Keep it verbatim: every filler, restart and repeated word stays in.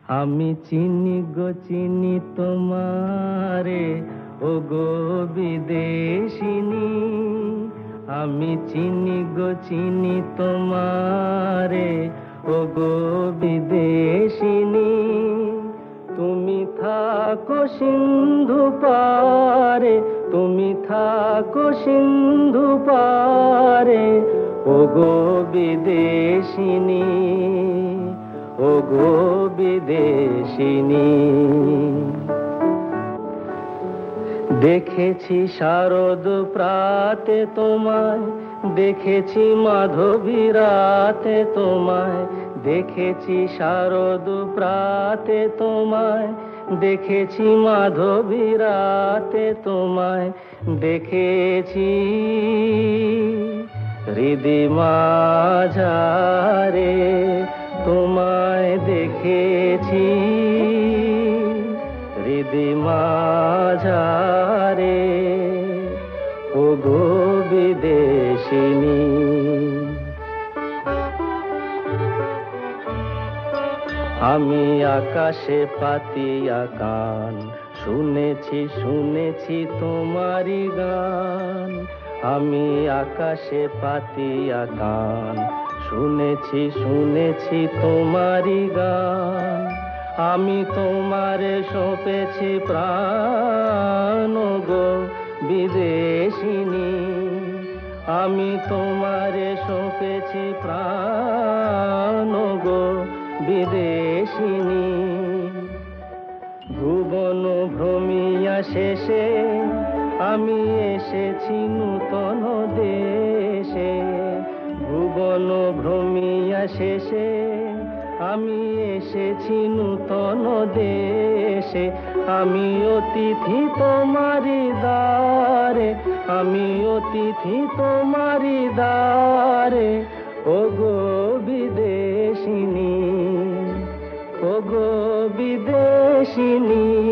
আমি চিনি গো চিনি তোমারে, ও গো বিদেশিনী। আমি চিনি গো চিনি তোমারে, ও গো বিদেশিনী। তুমি থাকো সিন্ধু পারে, তুমি থাকো সিন্ধু পারে, ও গো বিদেশিনী, ও গো বিদেশিনী। দেখেছি শারদ প্রাতে তোমায়, দেখেছি মাধবী রাতে তোমায়, দেখেছি শারদ প্রাতে তোমায়, দেখেছি মাধবী রাতে তোমায়, দেখেছি হৃদি মাঝারে তোমায়, দেখেছি হৃদি মাঝারে, ও গো বিদেশিনী। আমি আকাশে পাতিয়া কান, শুনেছি শুনেছি তোমারি গান। আমি আকাশে পাতিয়া কান, শুনেছি শুনেছি তোমারি গান। আমি তোমারে সঁপেছি প্রাণ, গো বিদেশিনী। আমি তোমারে সঁপেছি প্রাণ, গো বিদেশিনী। ভুবন ভ্রমিয়া শেষে আমি এসেছি নূতন দেশে। ভুবন ভ্রমিয়া শেষে আমি এসেছি নূতন দেশে। আমি অতিথি তোমারি দ্বারে, আমি অতিথি তোমারি দ্বারে, ও গো বিদেশিনী, ও গো বিদেশিনী।